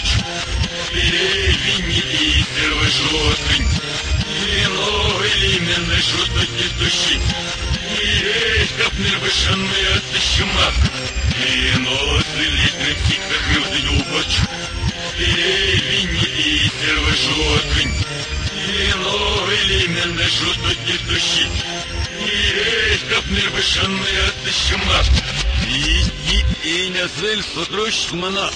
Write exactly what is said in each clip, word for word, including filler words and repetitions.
Перевини и первожотень, и новый лименный шутки души, и рейхов нервышенный отыщемак, и носы литных тиках и вдюбоч. Перевини и первожотень, и новый лименный шутки души, и рейхов нервышенный отыщемак. И и не зель сутрущ мана.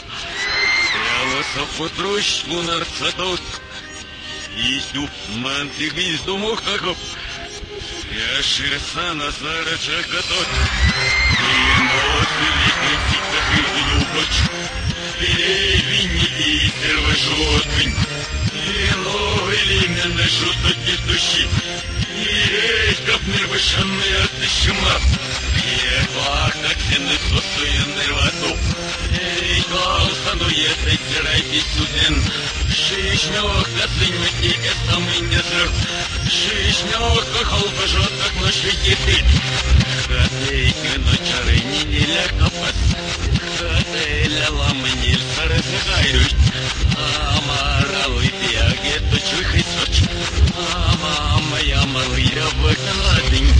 Сапотрущ лунарцатот, Ищу мантигиз думухаков, Я ширса на сарачакатот, И носы летних ситах и вдюбоч, Перевини и первожотень, И новый лименный шутки души, И рейков нервышенный отыщемак, И фак так сенный сосуенный ватуп, И колсану есай тирайти суден, Шишнёх касыньмы тике самый незер, Шишнёх кахал пожот как ночи кипит, Хатейки ночары не неля капас, Хатейля ламаниль сарасыгайрюш, Амаралый пиаге точу хисоч, Ама моя малыя вакаладынь.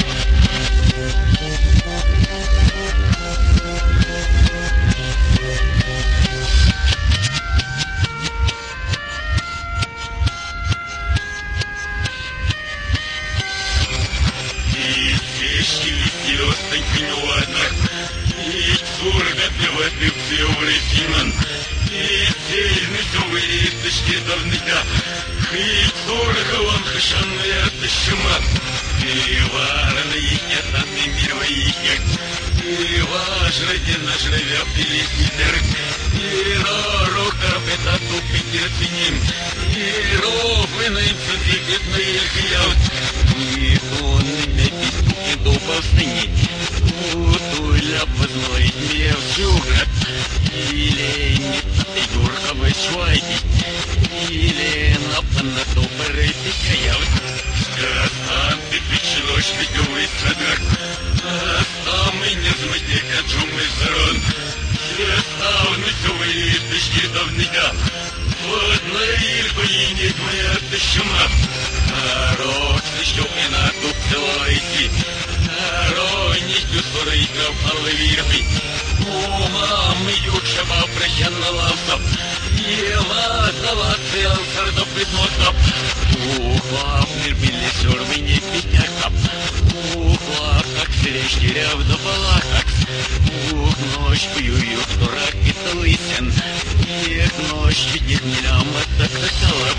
И сурга певаты все врезинан, И сильный сувы тышки давника, И сурга он хашанный отыщемак, И варный етанный мировый ек, И важради наш ревя пилиситер, И ророк тарпета тупит ним, И ровный центипетный хият, И тонными пистуки добавстыни, Туля познает мне всю град, Или не юрковый швайди, Или на панату парепикаят. Скастан ты печеночь фиговый садрак, Самый незмытый каджум из зарон, Скаставный сувы тышки давника, Вот на ильку и не твоя тыщума, Народ еще и на туп целуйте, Ронистью сурейков алвирми, У мамы ючева прощенна лавсап, Ела зала цел сардоп измотап, У хлап нербили сюрмы не пятякап, У хлап как серещеря в добалахакс, Ух, ночь пью, юх, дурак и талысен, Ех, ночь видит не ляма, так хотела.